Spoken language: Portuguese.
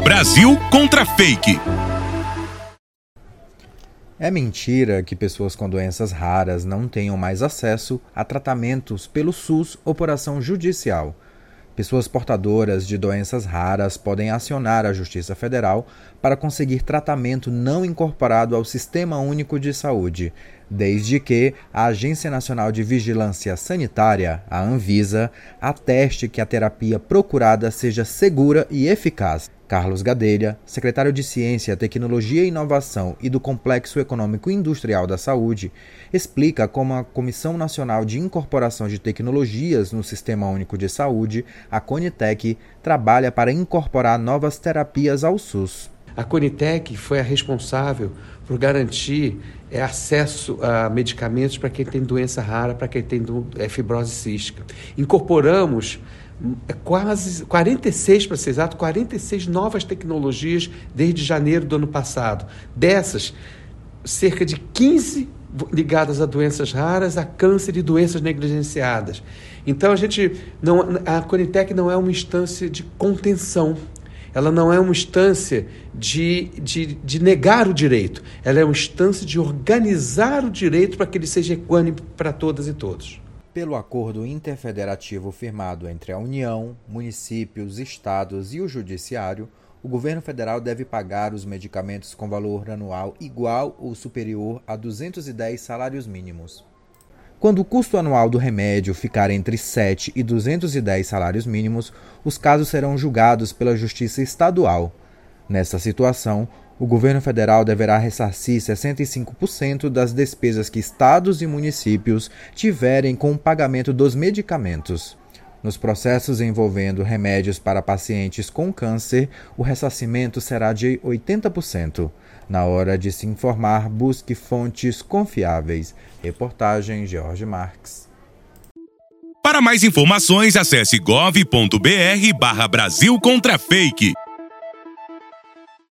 Brasil contra Fake. É mentira que pessoas com doenças raras não tenham mais acesso a tratamentos pelo SUS ou por ação judicial. Pessoas portadoras de doenças raras podem acionar a Justiça Federal para conseguir tratamento não incorporado ao Sistema Único de Saúde, desde que a Agência Nacional de Vigilância Sanitária, a Anvisa, ateste que a terapia procurada seja segura e eficaz. Carlos Gadelha, secretário de Ciência, Tecnologia e Inovação e do Complexo Econômico Industrial da Saúde, explica como a Comissão Nacional de Incorporação de Tecnologias no Sistema Único de Saúde, a CONITEC, trabalha para incorporar novas terapias ao SUS. A CONITEC foi a responsável por garantir acesso a medicamentos para quem tem doença rara, para quem tem fibrose cística. Incorporamos quase 46, para ser exato, 46 novas tecnologias desde janeiro do ano passado. Dessas, cerca de 15 ligadas a doenças raras, a câncer e doenças negligenciadas. Então, a CONITEC não é uma instância de contenção. Ela não é uma instância de negar o direito. Ela é uma instância de organizar o direito para que ele seja equânime para todas e todos. Pelo acordo interfederativo firmado entre a União, municípios, estados e o Judiciário, o governo federal deve pagar os medicamentos com valor anual igual ou superior a 210 salários mínimos. Quando o custo anual do remédio ficar entre 7 e 210 salários mínimos, os casos serão julgados pela Justiça Estadual. Nessa situação, o governo federal deverá ressarcir 65% das despesas que estados e municípios tiverem com o pagamento dos medicamentos. Nos processos envolvendo remédios para pacientes com câncer, o ressarcimento será de 80%. Na hora de se informar, busque fontes confiáveis. Reportagem George Marques. Para mais informações, acesse gov.br/Brasil contra Fake.